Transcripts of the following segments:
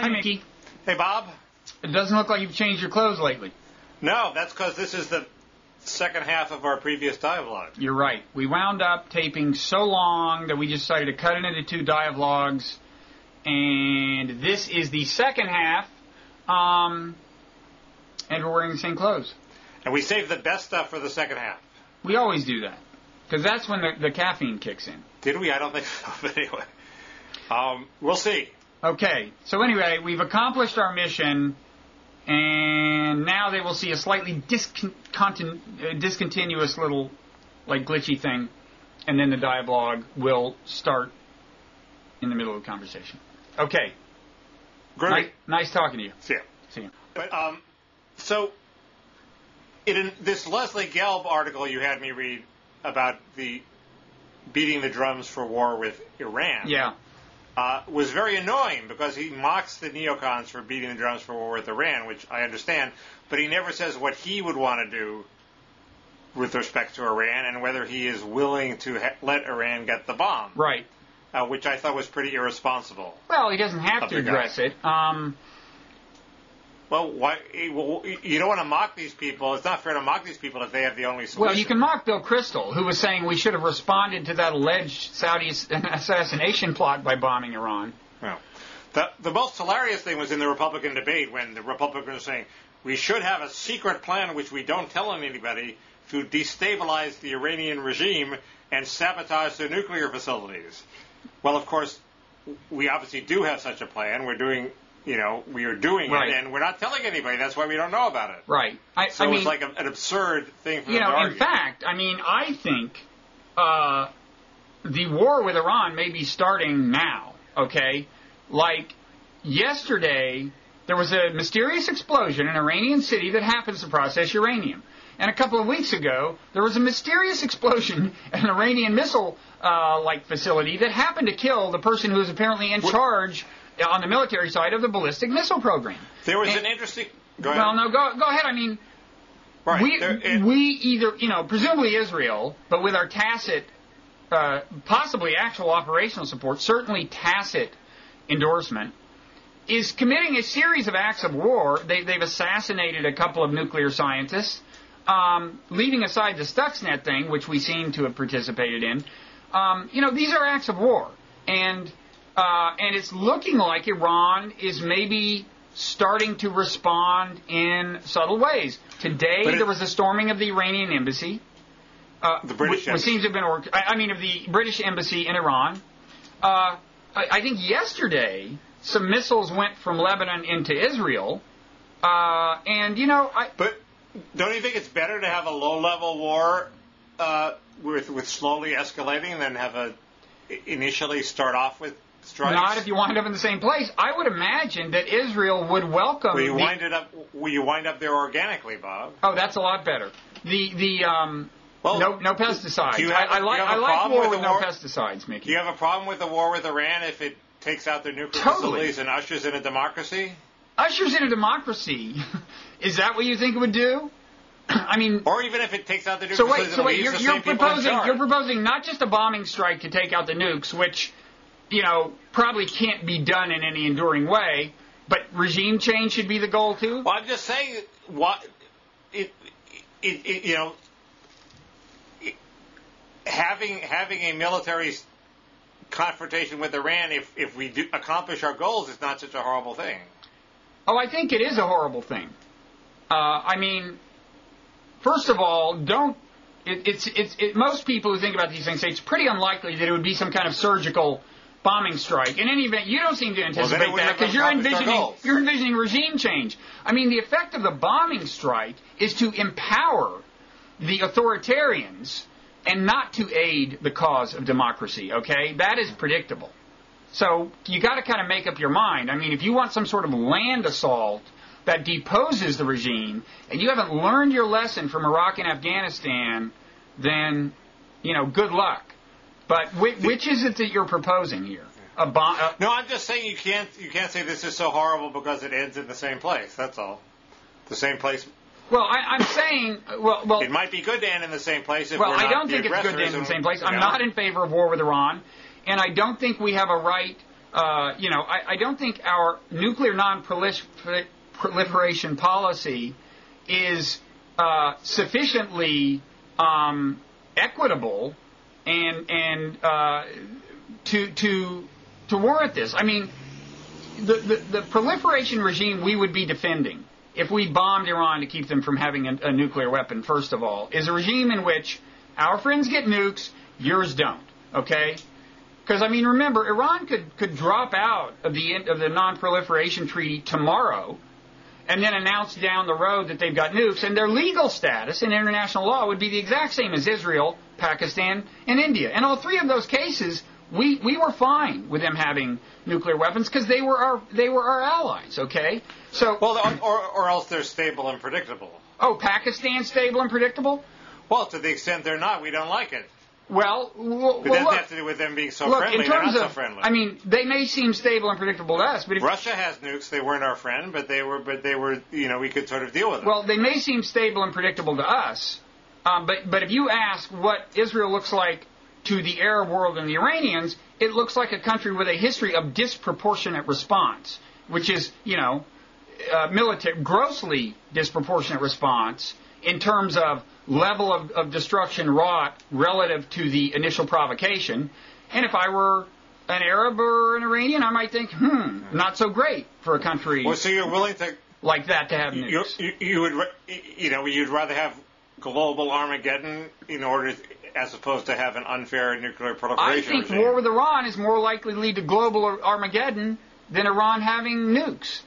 Hi, Mickey. Hey, Bob. It doesn't look like you've changed your clothes lately. No, that's because this is the second half of our previous dialogue. You're right. We wound up taping so long that we just decided to cut it into 2 dialogues. And this is the second half. And we're wearing the same clothes. And we saved the best stuff for the second half. We always do that. Because that's when the caffeine kicks in. Did we? I don't think so. But anyway. We'll see. Okay. So anyway, we've accomplished our mission. And now they will see a slightly discontinuous little, like, glitchy thing. And then the dialogue will start in the middle of the conversation. Okay. Great. Nice talking to you. See ya. See you. But, so, in this Leslie Gelb article you had me read about the beating the drums for war with Iran. Yeah. Was very annoying because he mocks the neocons for beating the drums for war with Iran, which I understand, but he never says what he would want to do with respect to Iran and whether he is willing to let Iran get the bomb. Right. Which I thought was pretty irresponsible. Well, he doesn't have to address it. Well, why? Well, you don't want to mock these people. It's not fair to mock these people if they have the only solution. Well, you can mock Bill Kristol, who was saying we should have responded to that alleged Saudi assassination plot by bombing Iran. Well, the most hilarious thing was in the Republican debate when the Republicans were saying we should have a secret plan which we don't tell anybody to destabilize the Iranian regime and sabotage their nuclear facilities. Well, of course, we obviously do have such a plan. We are doing right. it, and we're not telling anybody. That's why we don't know about it. Right. So it's like an absurd thing for them to argue. In fact, I think the war with Iran may be starting now, okay? Like, yesterday, there was a mysterious explosion in an Iranian city that happens to process uranium. And a couple of weeks ago, there was a mysterious explosion at an Iranian missile facility that happened to kill the person who was apparently in charge on the military side of the ballistic missile program. There was an interesting... Go ahead. Well, no, go ahead. Right. We either, presumably Israel, but with our tacit, possibly actual operational support, certainly tacit endorsement, is committing a series of acts of war. They've assassinated a couple of nuclear scientists, leaving aside the Stuxnet thing, which we seem to have participated in. These are acts of war. And it's looking like Iran is maybe starting to respond in subtle ways. Today, there was a storming of the Iranian embassy. The British embassy. Which seems to have been of the British embassy in Iran. I think yesterday, some missiles went from Lebanon into Israel. But don't you think it's better to have a low-level war with slowly escalating than have initially start off with strikes? Not if you wind up in the same place. I would imagine that Israel would welcome. Will you wind up there organically, Bob? Oh, that's a lot better. No pesticides. I like war with no pesticides, Mickey. Do you have a problem with the war with Iran if it takes out their nuclear facilities and ushers in a democracy? Ushers in a democracy? Is that what you think it would do? Or even if it takes out the nuclear facilities, so wait, you're proposing not just a bombing strike to take out the nukes, which probably can't be done in any enduring way, but regime change should be the goal too? Well, I'm just saying, having a military confrontation with Iran, if we do accomplish our goals, is not such a horrible thing. Oh, I think it is a horrible thing. First of all, most people who think about these things say it's pretty unlikely that it would be some kind of surgical bombing strike. In any event, you don't seem to anticipate that because you're envisioning regime change. The effect of the bombing strike is to empower the authoritarians and not to aid the cause of democracy, okay? That is predictable. So you got to kind of make up your mind. If you want some sort of land assault that deposes the regime, and you haven't learned your lesson from Iraq and Afghanistan, then, good luck. But which is it that you're proposing here? No, I'm just saying you can't say this is so horrible because it ends in the same place. That's all. The same place. Well, I'm saying, well, it might be good to end in the same place if I don't think it's good to end in the same place. I'm not in favor of war with Iran, and I don't think we have a right I don't think our nuclear non-proliferation policy is sufficiently equitable and to warrant this. I mean, the proliferation regime we would be defending if we bombed Iran to keep them from having a nuclear weapon, first of all, is a regime in which our friends get nukes, yours don't. Okay? Because, I mean, remember, Iran could drop out of the non-proliferation treaty tomorrow and then announce down the road that they've got nukes, and their legal status in international law would be the exact same as Israel, Pakistan, and India. And all three of those cases, we were fine with them having nuclear weapons because they were our allies, okay? So or else they're stable and predictable. Oh, Pakistan's stable and predictable? Well, to the extent they're not, we don't like it. Well, but that doesn't have to do with them being so friendly. They're not so friendly. I mean, they may seem stable and predictable to us, but if Russia has nukes, they weren't our friend, but they were, we could sort of deal with them. Well, they may seem stable and predictable to us, but if you ask what Israel looks like to the Arab world and the Iranians, it looks like a country with a history of disproportionate response, which is, military, grossly disproportionate response in terms of level of destruction wrought relative to the initial provocation. And if I were an Arab or an Iranian, I might think, not so great for a country so you're willing to like that to have nukes. You'd rather have global Armageddon as opposed to have an unfair nuclear proliferation regime. I think war with Iran is more likely to lead to global Armageddon than Iran having nukes.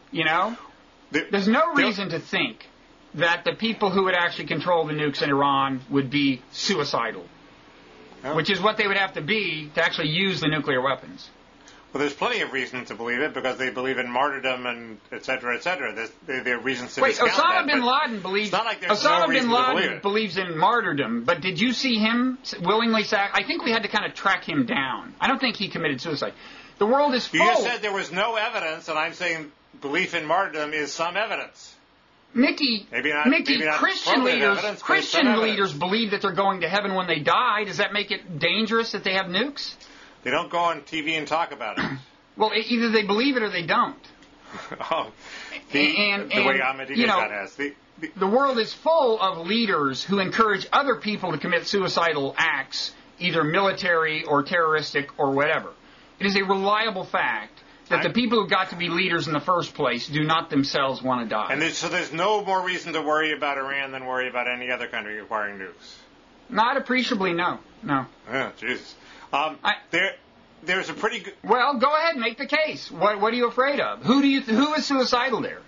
There's no reason to think that the people who would actually control the nukes in Iran would be suicidal, which is what they would have to be to actually use the nuclear weapons. Well, there's plenty of reason to believe it because they believe in martyrdom and et cetera, et cetera. There are reasons to discount Osama bin Laden believes. Osama bin Laden believes in martyrdom, but did you see him willingly I think we had to kind of track him down. I don't think he committed suicide. The world is full. You just said there was no evidence, and I'm saying belief in martyrdom is some evidence. Mickey, Christian leaders believe that they're going to heaven when they die. Does that make it dangerous that they have nukes? They don't go on TV and talk about it. Well, either they believe it or they don't. The way Ahmadinejad has. The world is full of leaders who encourage other people to commit suicidal acts, either military or terroristic or whatever. It is a reliable fact that the people who got to be leaders in the first place do not themselves want to die. And so there's no more reason to worry about Iran than worry about any other country acquiring nukes? Not appreciably, no. Oh, Jesus. There's a pretty good... Well, go ahead and make the case. What are you afraid of? Who is suicidal there?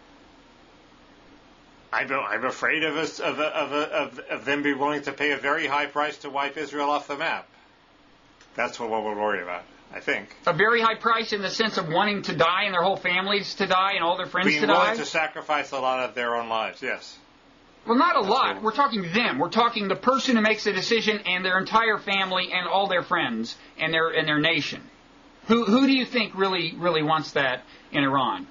I'm afraid of them being willing to pay a very high price to wipe Israel off the map. That's what we'll worry about, I think. A very high price in the sense of wanting to die and their whole families to die and all their friends to die? Being willing to sacrifice a lot of their own lives, yes. Well, not a lot. We're talking them. We're talking the person who makes the decision and their entire family and all their friends and their nation. Who do you think really wants that in Iran?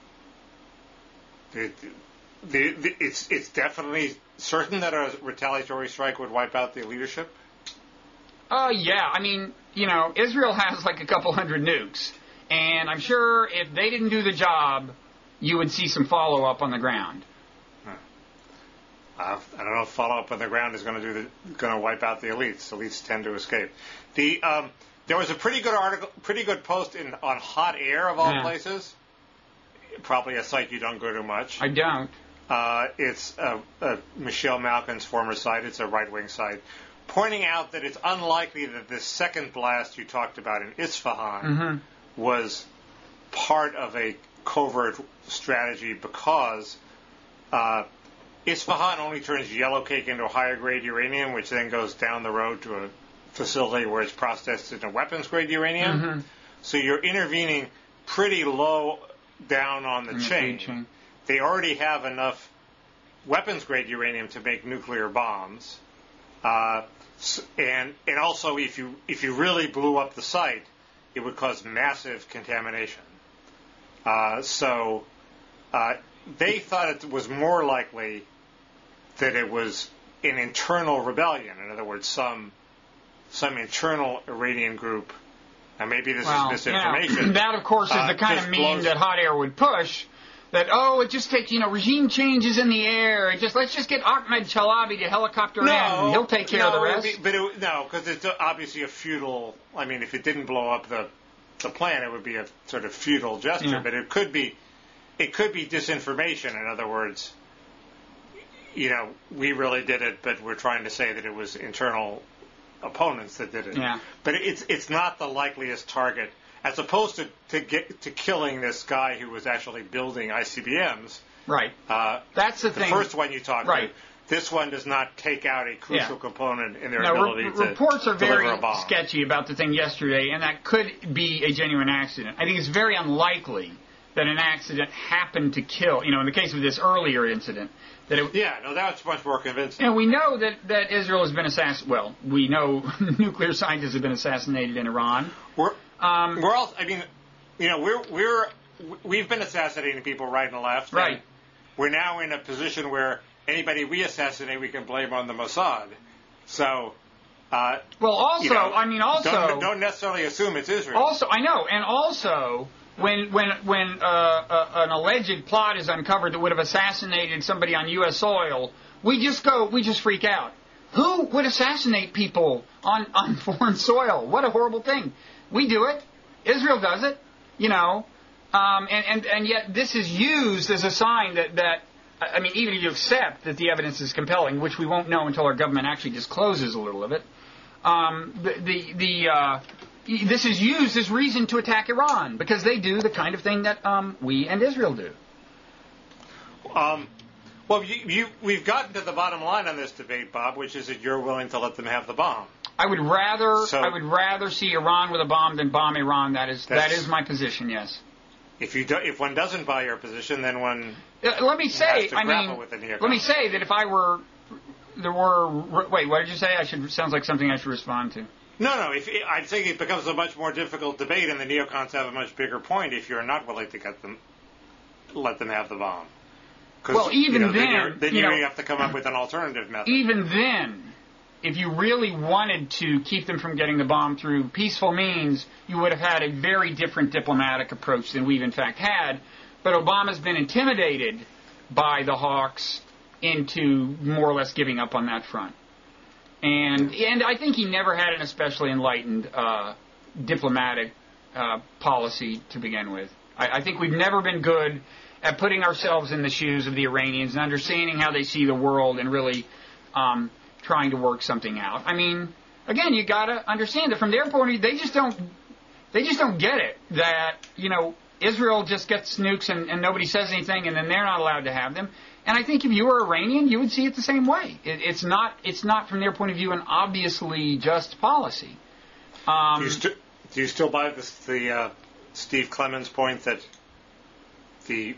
It's definitely certain that a retaliatory strike would wipe out the leadership? Yeah. I mean, Israel has like a couple hundred nukes. And I'm sure if they didn't do the job, you would see some follow-up on the ground. I don't know if follow-up on the ground is going to wipe out the elites. Elites tend to escape. There was a pretty good post on Hot Air of all places. Probably a site you don't go to much. I don't. It's Michelle Malkin's former site. It's a right-wing site, pointing out that it's unlikely that this second blast you talked about in Isfahan was part of a covert strategy because Isfahan only turns yellow cake into a higher grade uranium, which then goes down the road to a facility where it's processed into weapons grade uranium. So you're intervening pretty low down on the chain. They already have enough weapons grade uranium to make nuclear bombs. And also, if you really blew up the site, it would cause massive contamination. So they thought it was more likely that it was an internal rebellion. In other words, some internal Iranian group And maybe this is misinformation. Yeah. That, of course, is the kind of meme that Hot Air would push. That, it just takes, regime changes in the air. Let's just get Ahmed Chalabi to helicopter in, and he'll take care of the rest. Because it's obviously a futile. I mean, if it didn't blow up the plan, it would be a sort of futile gesture. Yeah. But it could be disinformation. In other words, we really did it, but we're trying to say that it was internal opponents that did it. Yeah. But it's not the likeliest target. As opposed to killing this guy who was actually building ICBMs. Right. That's the thing. The first one you talked to. This one does not take out a crucial component in their ability to reports are very deliver a bomb. sketchy about the thing yesterday, and that could be a genuine accident. I think it's very unlikely that an accident happened to kill. In the case of this earlier incident. That's much more convincing. And we know that Israel has been assassinated. Well, we know nuclear scientists have been assassinated in Iran. We're also. I mean, we've been assassinating people right and left. Right. And we're now in a position where anybody we assassinate, we can blame on the Mossad. So. Don't necessarily assume it's Israel. Also, I know, and also. When an alleged plot is uncovered that would have assassinated somebody on U.S. soil, we just freak out. Who would assassinate people on foreign soil? What a horrible thing. We do it. Israel does it. And yet this is used as a sign that even if you accept that the evidence is compelling, which we won't know until our government actually discloses a little of it, this is used as reason to attack Iran because they do the kind of thing that we and Israel do. We've gotten to the bottom line on this debate, Bob, which is that you're willing to let them have the bomb. I would rather see Iran with a bomb than bomb Iran. That is my position. Yes. If one doesn't buy your position, then one let me say. Let me say that if I were wait, what did you say? Sounds like something I should respond to. No. I think it becomes a much more difficult debate, and the neocons have a much bigger point if you're not willing to let them have the bomb. Well, even then you have to come up with an alternative method. Even then, if you really wanted to keep them from getting the bomb through peaceful means, you would have had a very different diplomatic approach than we've in fact had. But Obama's been intimidated by the hawks into more or less giving up on that front. And I think he never had an especially enlightened diplomatic policy to begin with. I think we've never been good at putting ourselves in the shoes of the Iranians and understanding how they see the world and really trying to work something out. I mean, again, you got to understand that from their point of view, they just don't get it that Israel just gets nukes and nobody says anything, and then they're not allowed to have them. And I think if you were Iranian, you would see it the same way. It's not from their point of view an obviously just policy. Do you still buy the Steve Clemens point that the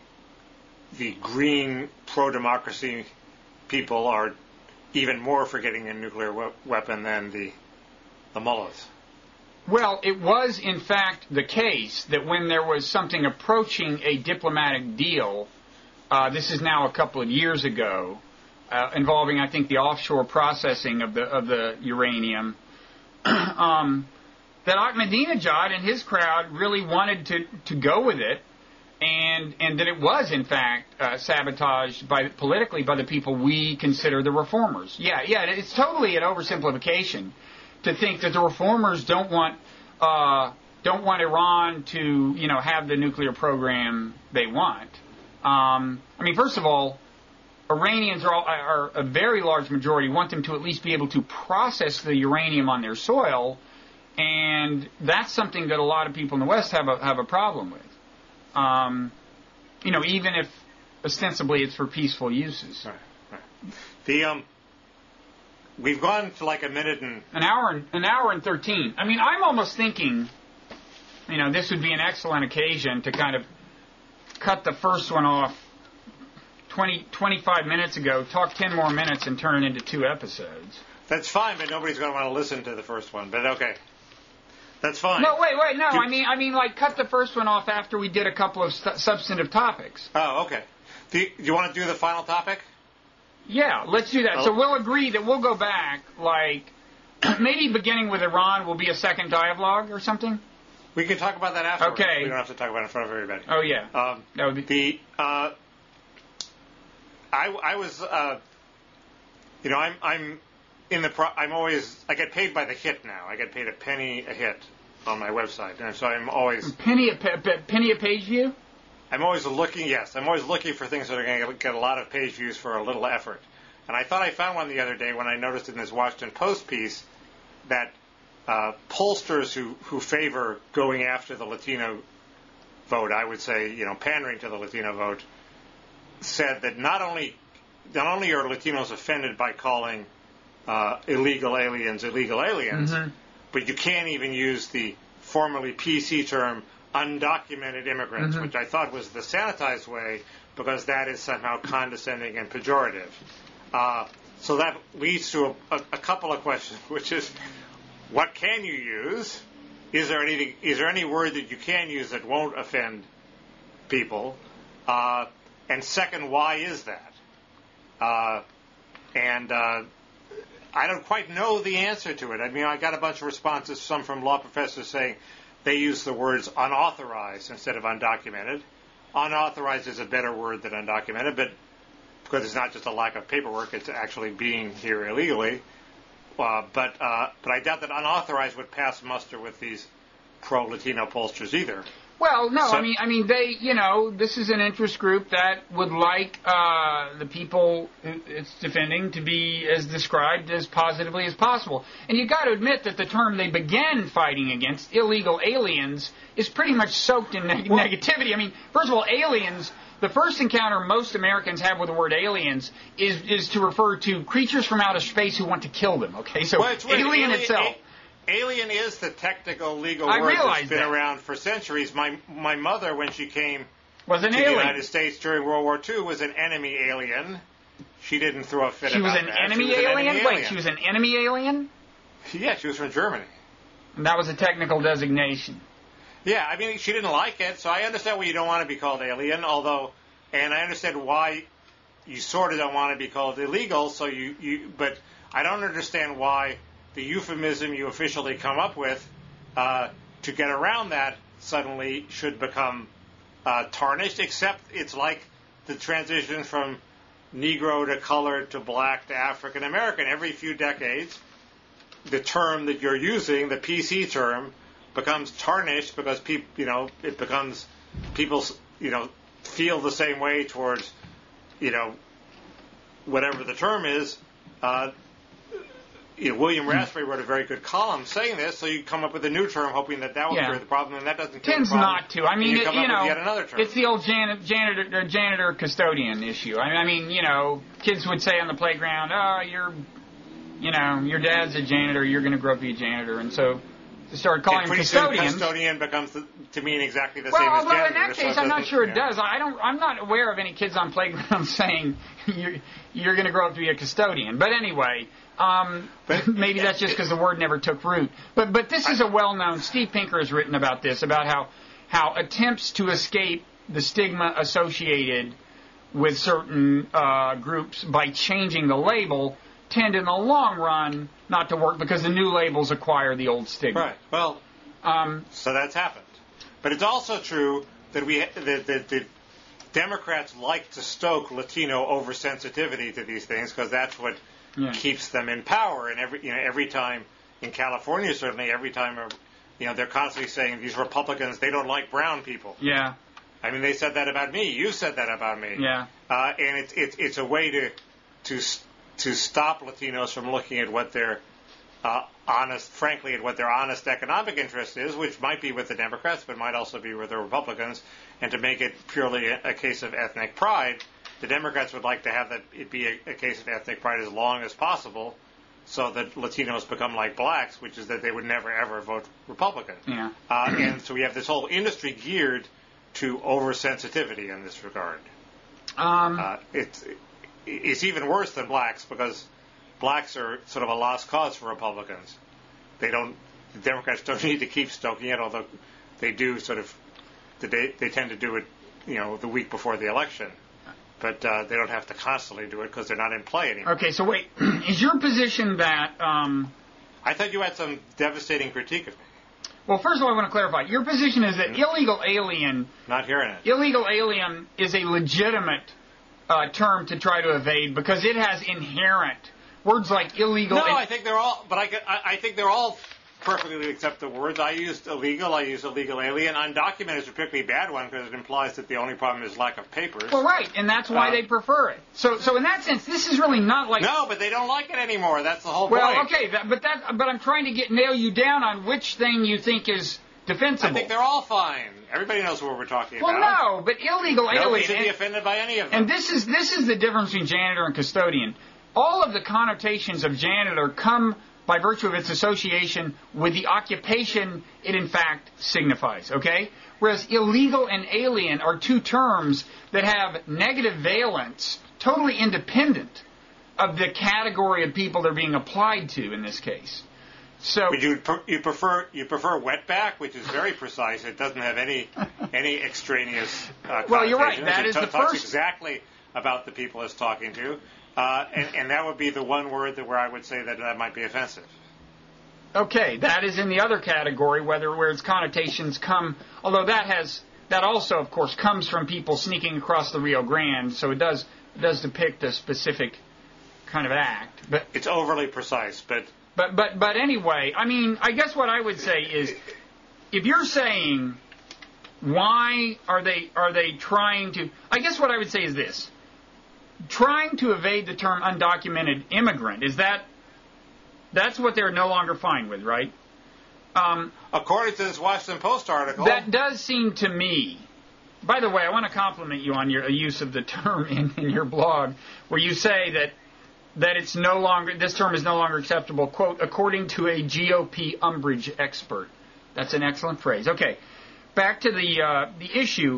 green pro-democracy people are even more for getting a nuclear weapon than the mullahs? Well, it was in fact the case that when there was something approaching a diplomatic deal. This is now a couple of years ago, involving, I think, the offshore processing of the uranium, that Ahmadinejad and his crowd really wanted to go with it, and that it was, in fact, sabotaged politically by the people we consider the reformers. Yeah, it's totally an oversimplification to think that the reformers don't want Iran to, have the nuclear program they want. First of all, Iranians are a very large majority want them to at least be able to process the uranium on their soil, and that's something that a lot of people in the West have a problem with. Even if ostensibly it's for peaceful uses. Right. We've gone to like a minute and an hour and 13. I mean, I'm almost thinking, this would be an excellent occasion to kind of cut the first one off 25 minutes ago, talk 10 more minutes, and turn it into 2 episodes. That's fine, but nobody's going to want to listen to the first one. But okay, that's fine. No, wait, no. I mean, cut the first one off after we did a couple of substantive topics. Oh, okay. Do you want to do the final topic? Yeah, let's do that. Oh. So we'll agree that we'll go back, maybe beginning with Iran will be a second dialogue or something. We can talk about that afterwards. Okay. We don't have to talk about it in front of everybody. Oh, yeah. I was, I'm in the I'm always, I get paid by the hit now. I get paid a penny a hit on my website, and so I'm always penny a page view. I'm always looking. Yes, I'm always looking for things that are going to get a lot of page views for a little effort. And I thought I found one the other day when I noticed in this Washington Post piece that pollsters who favor going after the Latino vote, I would say, pandering to the Latino vote, said that not only are Latinos offended by calling illegal aliens, mm-hmm. but you can't even use the formerly PC term undocumented immigrants, mm-hmm. which I thought was the sanitized way, because that is somehow condescending and pejorative. So that leads to a couple of questions, which is, what can you use? Is there any word that you can use that won't offend people? And second, why is that? I don't quite know the answer to it. I mean, I got a bunch of responses, some from law professors saying they use the words unauthorized instead of undocumented. Unauthorized is a better word than undocumented, but because it's not just a lack of paperwork, it's actually being here illegally. But I doubt that unauthorized would pass muster with these pro-Latino pollsters either. Well, no, so, I mean, they, this is an interest group that would like the people it's defending to be as described as positively as possible. And you've got to admit that the term they began fighting against, illegal aliens, is pretty much soaked in negativity. I mean, first of all, aliens, the first encounter most Americans have with the word aliens is to refer to creatures from outer space who want to kill them, okay? So alien itself. Alien is the technical legal word that's been around for centuries. My mother, when she came to the United States during World War II, was an enemy alien. She didn't throw a fit about that. She was an enemy alien? Wait, she was an enemy alien? Yeah, she was from Germany. And that was a technical designation. Yeah, I mean, she didn't like it, so I understand why you don't want to be called alien, and I understand why you sort of don't want to be called illegal, but I don't understand why the euphemism you officially come up with to get around that suddenly should become tarnished, except it's like the transition from Negro to colored to black to African American. Every few decades, the term that you're using, the PC term, becomes tarnished because people feel the same way towards, whatever the term is. William Raspberry wrote a very good column saying this, so you come up with a new term hoping that will cure the problem, and that doesn't cure the problem. Tends not to. I mean, you come up with yet another term. It's the old janitor custodian issue. I mean, kids would say on the playground, "Oh, your dad's a janitor. You're going to grow up to be a janitor," and so they started calling them custodians. Custodian becomes to mean exactly the same as janitor. Well, in that case, I'm not sure it does. I'm not aware of any kids on playgrounds saying you're going to grow up to be a custodian. But anyway. Maybe that's just because the word never took root. But this is a well-known. Steve Pinker has written about this, about how attempts to escape the stigma associated with certain groups by changing the label tend, in the long run, not to work because the new labels acquire the old stigma. Right. Well, so that's happened. But it's also true that the Democrats like to stoke Latino oversensitivity to these things because that's what keeps them in power, and every time in California, certainly every time, they're constantly saying these Republicans, they don't like brown people. Yeah, I mean, they said that about me. You said that about me. Yeah, and it's a way to stop Latinos from looking at what their honest economic interest is, which might be with the Democrats, but might also be with the Republicans, and to make it purely a case of ethnic pride. The Democrats would like to have that it be a case of ethnic pride as long as possible, so that Latinos become like blacks, which is that they would never ever vote Republican. Yeah. And so we have this whole industry geared to oversensitivity in this regard. It's even worse than blacks because blacks are sort of a lost cause for Republicans. The Democrats don't need to keep stoking it, although they do they tend to do it, the week before the election. But they don't have to constantly do it because they're not in play anymore. Okay, so wait. Is your position that... I thought you had some devastating critique of me. Well, first of all, I want to clarify. Your position is that illegal alien... Not hearing it. Illegal alien is a legitimate term to try to evade because it has inherent words like illegal... No, I think they're all... But I think they're all perfectly acceptable words. I used illegal. I used illegal alien. Undocumented is a particularly bad one because it implies that the only problem is lack of papers. Well, right, and that's why they prefer it. So in that sense, this is really not like... No, but they don't like it anymore. That's the whole point. Well, okay, but I'm trying to nail you down on which thing you think is defensible. I think they're all fine. Everybody knows what we're talking about. Well, no, but illegal alien... Nobody should be offended by any of them. And this is the difference between janitor and custodian. All of the connotations of janitor come by virtue of its association with the occupation it in fact signifies, okay? Whereas illegal and alien are two terms that have negative valence, totally independent of the category of people they're being applied to in this case. So, but you prefer wetback, which is very precise. It doesn't have any extraneous well, you're right. That is the talks first exactly about the people it's talking to. And that would be the one word where I would say that might be offensive. Okay, that is in the other category, where its connotations come, although that also, of course, comes from people sneaking across the Rio Grande, so it does depict a specific kind of act. But it's overly precise, but anyway, I mean, I guess what I would say is, if you're saying, why are they trying to, I guess what I would say is this. Trying to evade the term undocumented immigrant, that's what they're no longer fine with, right? According to this Washington Post article. That does seem to me. By the way, I want to compliment you on your use of the term in your blog, where you say that it's no longer, this term is no longer acceptable, quote, according to a GOP umbrage expert. That's an excellent phrase. Okay, back to the issue.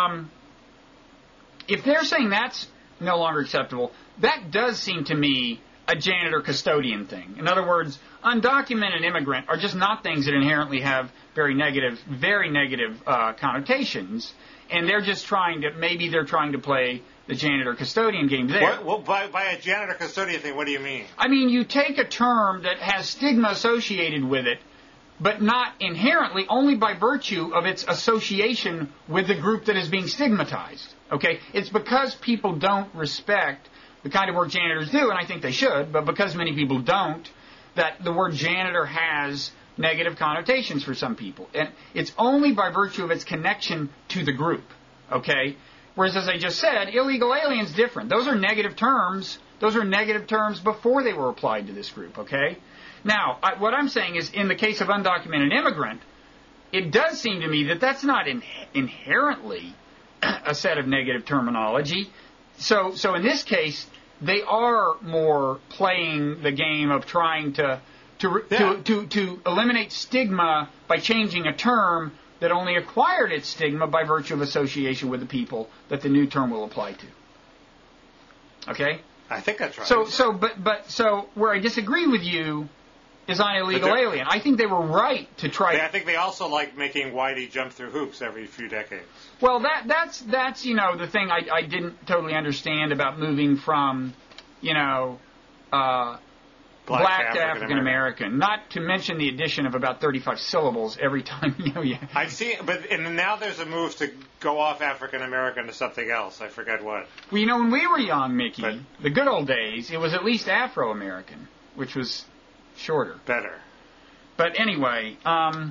If they're saying that's no longer acceptable, that does seem to me a janitor-custodian thing. In other words, undocumented immigrant are just not things that inherently have very negative connotations, and they're just trying to play the janitor-custodian game there. Well, by a janitor-custodian thing, what do you mean? I mean, you take a term that has stigma associated with it, but not inherently, only by virtue of its association with the group that is being stigmatized. Okay? It's because people don't respect the kind of work janitors do, and I think they should, but because many people don't, that the word janitor has negative connotations for some people. And it's only by virtue of its connection to the group. Okay? Whereas, as I just said, illegal alien's different. Those are negative terms. Those are negative terms before they were applied to this group. Okay? Now, what I'm saying is, in the case of undocumented immigrant, it does seem to me that that's not inherently a set of negative terminology. So in this case, they are more playing the game of trying to eliminate stigma by changing a term that only acquired its stigma by virtue of association with the people that the new term will apply to. Okay? I think that's right. So where I disagree with you is on illegal alien. I think they were right to try. I think they also like making Whitey jump through hoops every few decades. Well, that's the thing I didn't totally understand about moving from black to African American. Not to mention the addition of about 35 syllables every time. I see, and now there's a move to go off African American to something else. I forget what. Well, when we were young, Mickey, the good old days, it was at least Afro American, which was shorter. Better. But anyway, but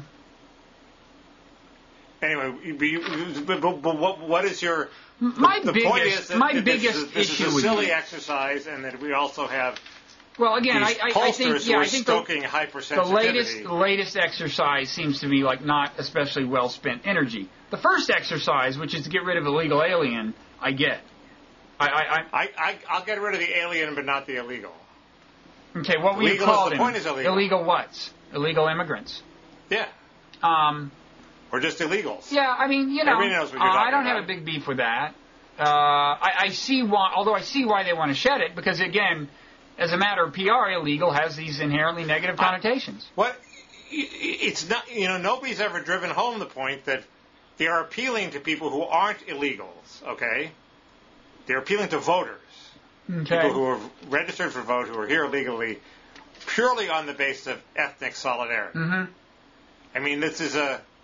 what is your... biggest this issue is a silly exercise, and that we also have... Well, again, I think stoking hypersensitivity. The latest exercise seems to be like not especially well spent energy. The first exercise, which is to get rid of illegal alien, I get. I'll get rid of the alien, but not the illegal. Okay, what will you call them? Illegal what's? Illegal immigrants. Yeah. Or just illegals. Yeah, I mean, everybody knows what you're talking I don't about. have a big beef with that. I see why, although I see why they want to shed it, because again, as a matter of PR, illegal has these inherently negative connotations. It's not, nobody's ever driven home the point that they are appealing to people who aren't illegals, okay? They're appealing to voters. Okay. People who are registered for vote, who are here legally, purely on the basis of ethnic solidarity. Mm-hmm. I mean, this is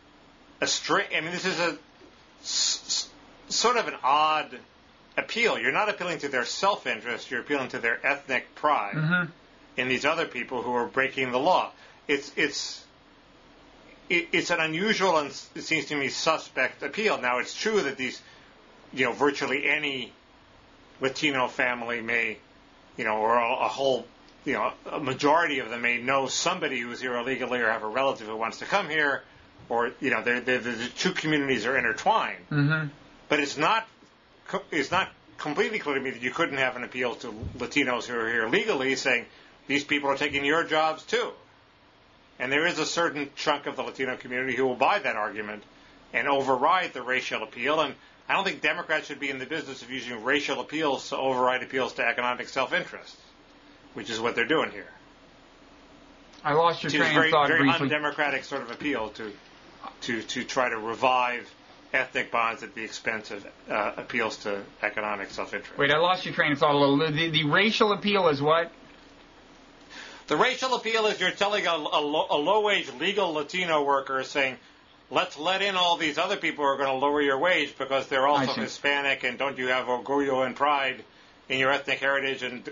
sort of an odd appeal. You're not appealing to their self-interest. You're appealing to their ethnic pride in these other people who are breaking the law. It's an unusual and, it seems to me, suspect appeal. Now, it's true that these, virtually any Latino family may, or a whole, a majority of them may know somebody who's here illegally or have a relative who wants to come here, or, the two communities are intertwined. Mm-hmm. But it's not completely clear to me that you couldn't have an appeal to Latinos who are here legally saying, these people are taking your jobs too. And there is a certain chunk of the Latino community who will buy that argument and override the racial appeal. And I don't think Democrats should be in the business of using racial appeals to override appeals to economic self-interest, which is what they're doing here. I lost your train of thought briefly. Very undemocratic sort of appeal to try to revive ethnic bonds at the expense of appeals to economic self-interest. Wait, I lost your train of thought a little. The racial appeal is what? The racial appeal is you're telling a low-wage legal Latino worker saying, let's let in all these other people who are going to lower your wage because they're also Hispanic, and don't you have orgullo and pride in your ethnic heritage, and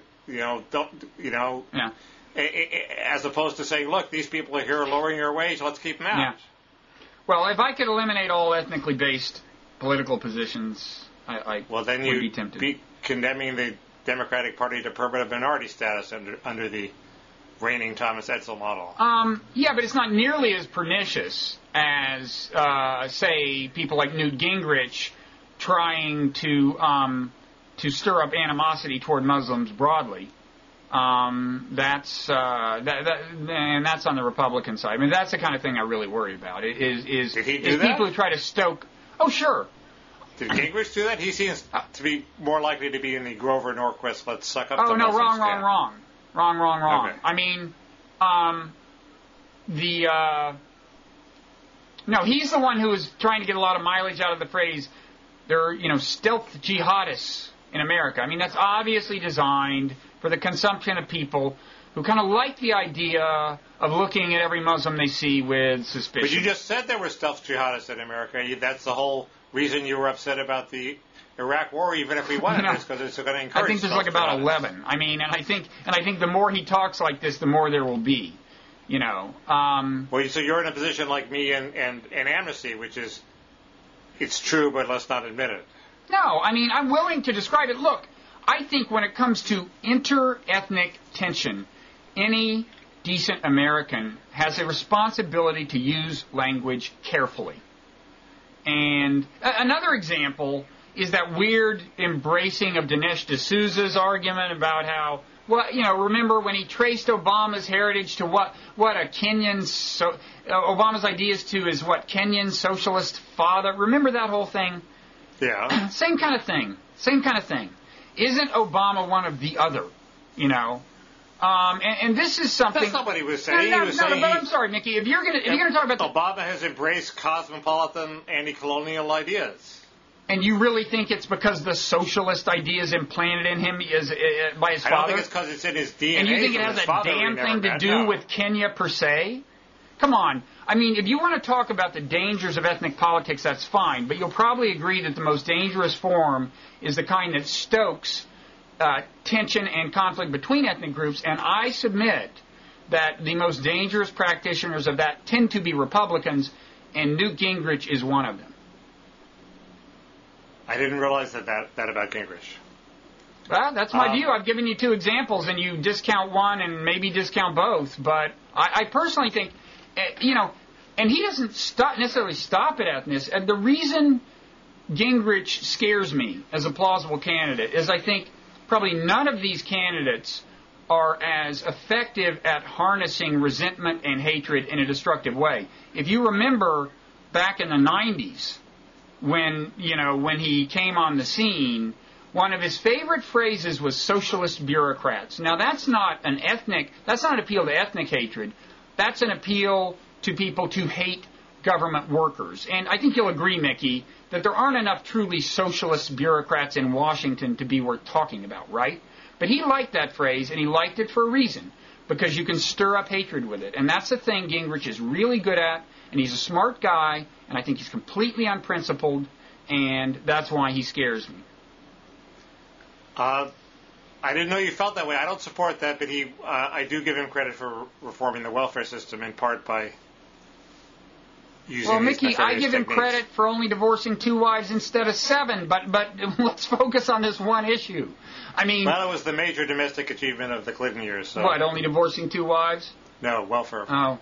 as opposed to saying, look, these people are here lowering your wage, let's keep them out. Yeah. Well, if I could eliminate all ethnically based political positions, I would be tempted. Be condemning the Democratic Party to permanent minority status under the reigning Thomas Edsall model. Yeah, but it's not nearly as pernicious as, say, people like Newt Gingrich trying to stir up animosity toward Muslims broadly. That's on the Republican side. I mean, that's the kind of thing I really worry about. Did he do that? People who try to stoke. Oh, sure. Did Gingrich do that? He seems to be more likely to be in the Grover Norquist, let's suck up to Muslims. Wrong. Okay. I mean, no, he's the one who was trying to get a lot of mileage out of the phrase, they're, stealth jihadists in America. I mean, that's obviously designed for the consumption of people who kind of like the idea of looking at every Muslim they see with suspicion. But you just said there were stealth jihadists in America. That's the whole reason you were upset about the Iraq War, even if we won it, because it's going to encourage. I think there's like about 11. I mean, and I think the more he talks like this, the more there will be. Well, so you're in a position like me and Amnesty, which is, it's true, but let's not admit it. No, I mean, I'm willing to describe it. Look, I think when it comes to inter-ethnic tension, any decent American has a responsibility to use language carefully. And another example is that weird embracing of Dinesh D'Souza's argument about how, remember when he traced Obama's heritage to what a Kenyan, Obama's ideas to his Kenyan socialist father. Remember that whole thing? Yeah. Same kind of thing. Isn't Obama one of the other? And this is something. That's not what he was saying. But I'm sorry, Mickey. If you're gonna talk about Obama has embraced cosmopolitan anti-colonial ideas. And you really think it's because the socialist ideas implanted in him by his father? I don't think it's because it's in his DNA. And you think it has a damn thing to do with Kenya per se? Come on. I mean, if you want to talk about the dangers of ethnic politics, that's fine. But you'll probably agree that the most dangerous form is the kind that stokes tension and conflict between ethnic groups. And I submit that the most dangerous practitioners of that tend to be Republicans, and Newt Gingrich is one of them. I didn't realize that about Gingrich. Well, that's my view. I've given you two examples, and you discount one and maybe discount both. But I personally think, and he doesn't necessarily stop at ethnicity. And the reason Gingrich scares me as a plausible candidate is I think probably none of these candidates are as effective at harnessing resentment and hatred in a destructive way. If you remember back in the 90s, when he came on the scene, one of his favorite phrases was socialist bureaucrats. Now that's not an appeal to ethnic hatred. That's an appeal to people to hate government workers. And I think you'll agree, Mickey, that there aren't enough truly socialist bureaucrats in Washington to be worth talking about, right? But he liked that phrase, and he liked it for a reason. because you can stir up hatred with it. And that's the thing Gingrich is really good at, and he's a smart guy, and I think he's completely unprincipled, and that's why he scares me. I didn't know you felt that way. I don't support that, but I do give him credit for reforming the welfare system in part by using Well, Mickey, I give him credit for only divorcing 2 wives instead of 7, but let's focus on this one issue. I mean... Well, it was the major domestic achievement of the Clinton years. So. What, only divorcing 2 wives? No, welfare. Oh.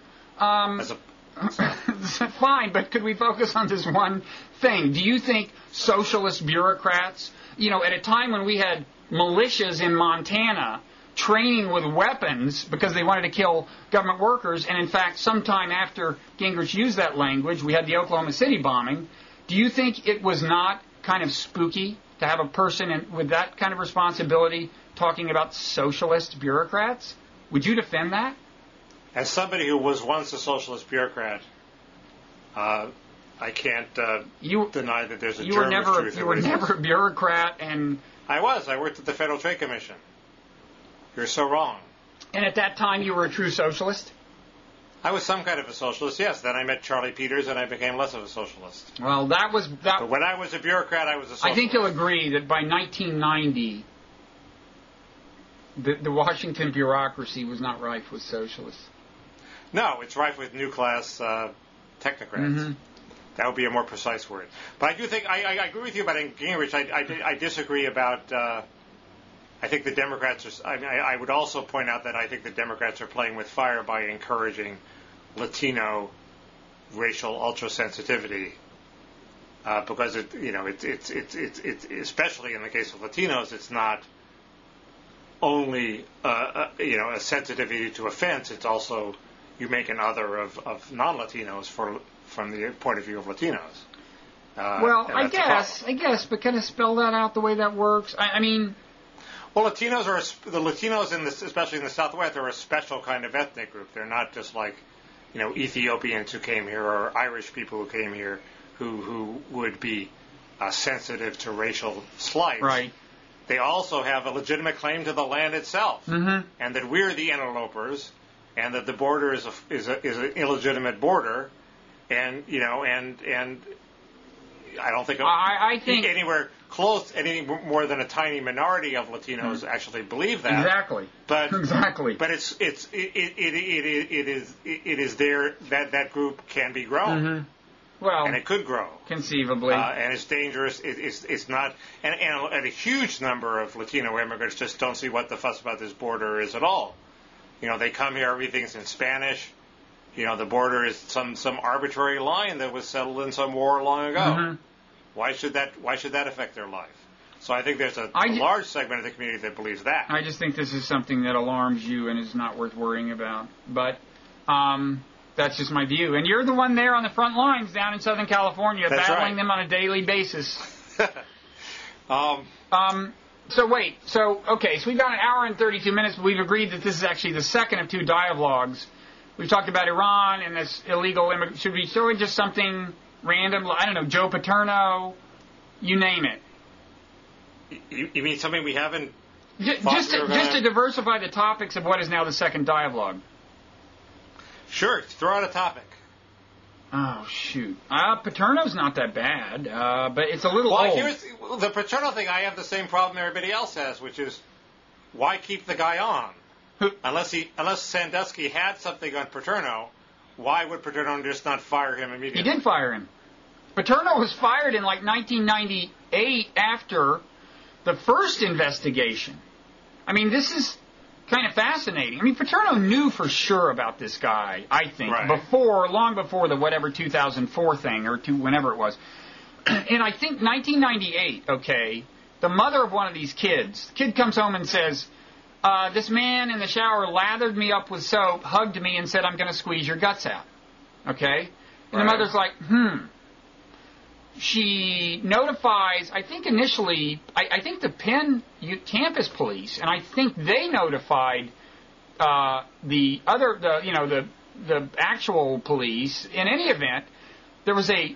Fine, but could we focus on this one thing? Do you think socialist bureaucrats, at a time when we had militias in Montana training with weapons because they wanted to kill government workers, and in fact, sometime after Gingrich used that language, we had the Oklahoma City bombing, do you think it was not kind of spooky to have a person with that kind of responsibility talking about socialist bureaucrats? Would you defend that? As somebody who was once a socialist bureaucrat, I can't deny that there's a germ of truth. You were never a bureaucrat, and... I was. I worked at the Federal Trade Commission. You're so wrong. And at that time, you were a true socialist? I was some kind of a socialist, yes. Then I met Charlie Peters, and I became less of a socialist. Well, that was... But when I was a bureaucrat, I was a socialist. I think you'll agree that by 1990, the Washington bureaucracy was not rife with socialists. No, it's rife with new class technocrats. Mm-hmm. That would be a more precise word. But I do think, I agree with you about Gingrich. I disagree about, I think the Democrats are, I would also point out that I think the Democrats are playing with fire by encouraging Latino racial ultra-sensitivity. Because it's especially in the case of Latinos, it's not only, a sensitivity to offense, it's also, you make an other of non-Latinos from the point of view of Latinos. Well, I guess, but can I spell that out the way that works? I mean... Well, the Latinos, especially in the Southwest, are a special kind of ethnic group. They're not just like, Ethiopians who came here or Irish people who came here who would be sensitive to racial slights. Right. They also have a legitimate claim to the land itself, mm-hmm. and that we're the interlopers, and that the border is an illegitimate border. And I don't think I think anywhere close, any more than a tiny minority of Latinos actually believe that. Exactly. But exactly. But it is there that group can be grown. Mm-hmm. Well, and it could grow conceivably. And it's dangerous. It's not. And a huge number of Latino immigrants just don't see what the fuss about this border is at all. They come here, everything's in Spanish. The border is some arbitrary line that was settled in some war long ago. Mm-hmm. Why should that affect their life? So I think there's a large segment of the community that believes that. I just think this is something that alarms you and is not worth worrying about. But that's just my view. And you're the one there on the front lines down in Southern California, that's battling right. them on a daily basis. So we've got an hour and 32 minutes, but we've agreed that this is actually the second of 2 dialogues. We've talked about Iran and this illegal immigrant. Should we show it just something random? I don't know, Joe Paterno, you name it. You mean something we haven't... Just to diversify the topics of what is now the second dialogue. Sure, throw out a topic. Oh, shoot. Paterno's not that bad, but it's a little old. Here's the Paterno thing. I have the same problem everybody else has, which is, why keep the guy on? Unless Sandusky had something on Paterno, why would Paterno just not fire him immediately? He did fire him. Paterno was fired in 1998 after the first investigation. I mean, this is kind of fascinating. I mean, Paterno knew for sure about this guy, I think, right. long before the whatever 2004 thing or whenever it was. And I think 1998, the mother of one of these kids, the kid comes home and says, this man in the shower lathered me up with soap, hugged me, and said, I'm going to squeeze your guts out. Okay? And the mother's like, She notifies, I think initially, I think the Penn campus police, and I think they notified the actual police. In any event, there was a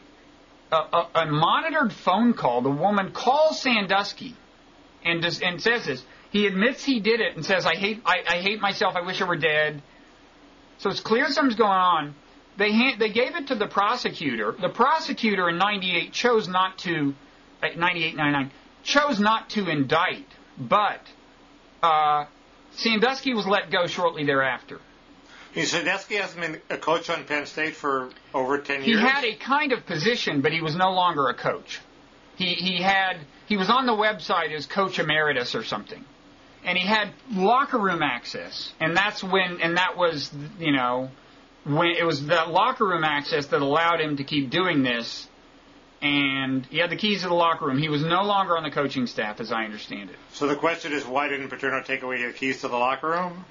monitored phone call. The woman calls Sandusky and says this. He admits he did it and says, I hate myself, I wish I were dead. So it's clear something's going on. They gave it to the prosecutor. The prosecutor in 98 chose not to, 98, 99, chose not to indict, but Sandusky was let go shortly thereafter. Sandusky hasn't been a coach on Penn State for over 10 years? He had a kind of position, but he was no longer a coach. He was on the website as coach emeritus or something. And he had locker room access. And that was when it was that locker room access that allowed him to keep doing this. And he had the keys to the locker room. He was no longer on the coaching staff, as I understand it. So the question is, why didn't Paterno take away the keys to the locker room?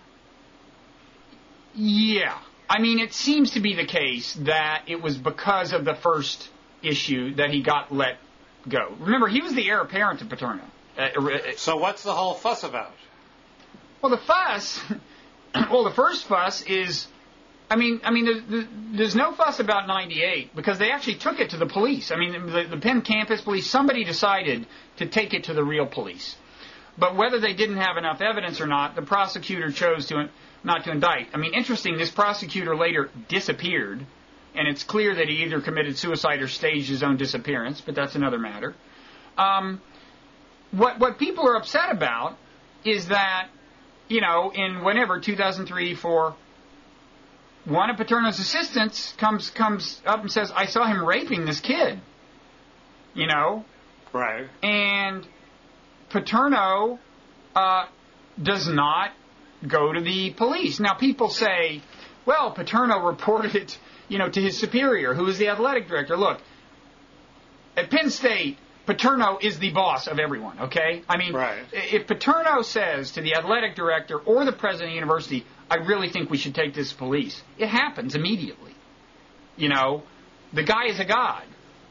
Yeah. I mean, it seems to be the case that it was because of the first issue that he got let go. Remember, he was the heir apparent to Paterno. So what's the whole fuss about? Well, the first fuss is, there's no fuss about 98 because they actually took it to the police. I mean, the Penn campus police, somebody decided to take it to the real police. But whether they didn't have enough evidence or not, the prosecutor chose not to indict. I mean, interesting, this prosecutor later disappeared, and it's clear that he either committed suicide or staged his own disappearance, but that's another matter. What people are upset about is that, in 2003, 2004, one of Paterno's assistants comes up and says, I saw him raping this kid. Right. And Paterno does not go to the police. Now, people say, well, Paterno reported it, to his superior, who is the athletic director. Look, at Penn State, Paterno is the boss of everyone, okay? I mean, right. If Paterno says to the athletic director or the president of the university, I really think we should take this to police, it happens immediately. The guy is a god.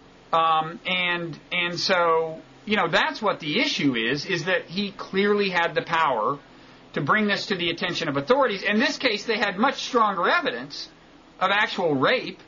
And so, that's what the issue is that he clearly had the power to bring this to the attention of authorities. In this case, they had much stronger evidence of actual rape.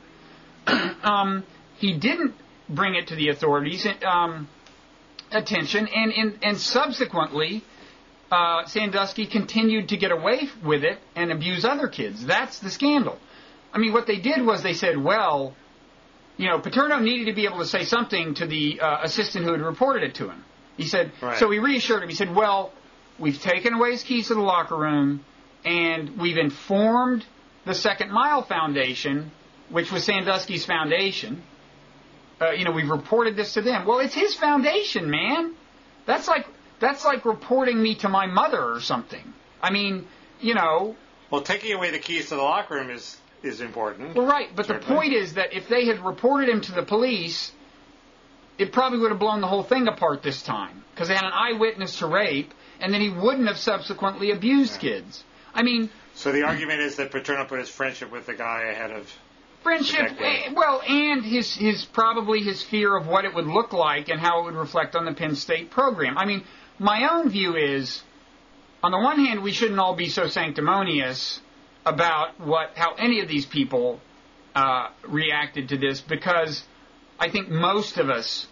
He didn't bring it to the authorities' attention, and subsequently, Sandusky continued to get away with it and abuse other kids. That's the scandal. I mean, what they did was they said, well, Paterno needed to be able to say something to the assistant who had reported it to him. He said, right. So he reassured him. He said, well, we've taken away his keys to the locker room, and we've informed the Second Mile Foundation, which was Sandusky's foundation. We've reported this to them. Well, it's his foundation, man. That's like reporting me to my mother or something. I mean, Well, taking away the keys to the locker room is important. Well, right, but certainly. The point is that if they had reported him to the police, it probably would have blown the whole thing apart this time, because they had an eyewitness to rape, and then he wouldn't have subsequently abused kids. I mean... So the argument is that Paterno put his friendship with the guy ahead of... Friendship, well, and his probably his fear of what it would look like and how it would reflect on the Penn State program. I mean, my own view is, on the one hand, we shouldn't all be so sanctimonious about how any of these people reacted to this, because I think most of us,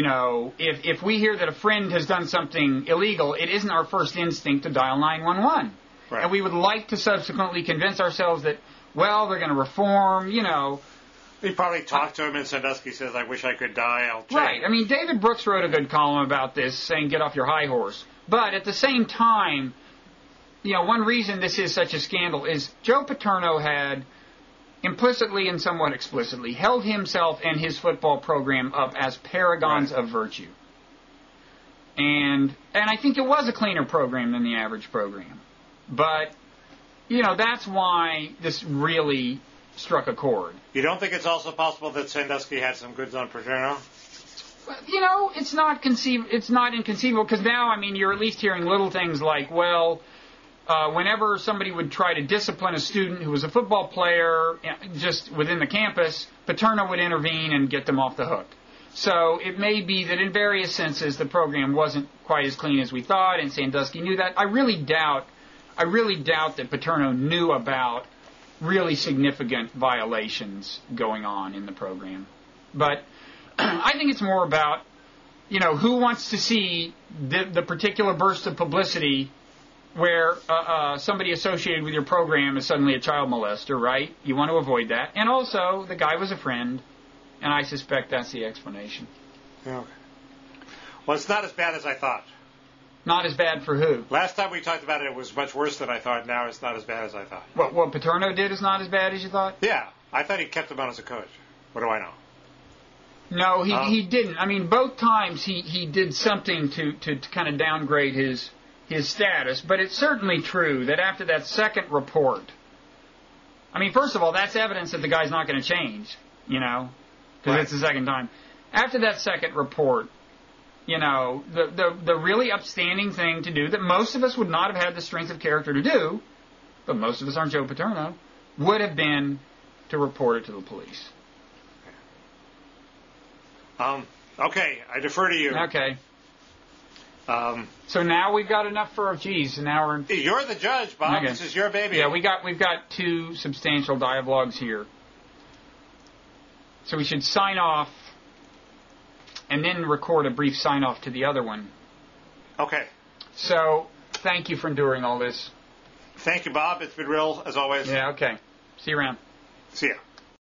if we hear that a friend has done something illegal, it isn't our first instinct to dial 911. Right. And we would like to subsequently convince ourselves that, well, they're going to reform, We probably talked to him, and Sandusky says, I wish I could die, I'll change. Right. I mean, David Brooks wrote a good column about this, saying get off your high horse. But at the same time, one reason this is such a scandal is Joe Paterno had, implicitly and somewhat explicitly, held himself and his football program up as paragons of virtue. And I think it was a cleaner program than the average program. But... that's why this really struck a chord. You don't think it's also possible that Sandusky had some goods on Paterno? It's not inconceivable, because now, you're at least hearing little things like, well, whenever somebody would try to discipline a student who was a football player just within the campus, Paterno would intervene and get them off the hook. So it may be that in various senses the program wasn't quite as clean as we thought, and Sandusky knew that. I really doubt that Paterno knew about really significant violations going on in the program. But I think it's more about who wants to see the particular burst of publicity where somebody associated with your program is suddenly a child molester, right? You want to avoid that. And also, the guy was a friend, and I suspect that's the explanation. Okay. Well, it's not as bad as I thought. Not as bad for who? Last time we talked about it, it was much worse than I thought. Now it's not as bad as I thought. What Paterno did is not as bad as you thought? Yeah. I thought he kept him on as a coach. What do I know? No, he didn't. I mean, both times he did something to kind of downgrade his status. But it's certainly true that after that second report, I mean, first of all, that's evidence that the guy's not going to change, because it's the second time. After that second report, the really upstanding thing to do that most of us would not have had the strength of character to do, but most of us aren't Joe Paterno, would have been to report it to the police. Okay, I defer to you. Okay. So now we've got enough for an hour. You're the judge, Bob. Okay. This is your baby. Yeah, we've got two substantial dialogues here. So we should sign off and then record a brief sign-off to the other one. Okay. So, thank you for enduring all this. Thank you, Bob. It's been real, as always. Yeah, okay. See you around. See ya.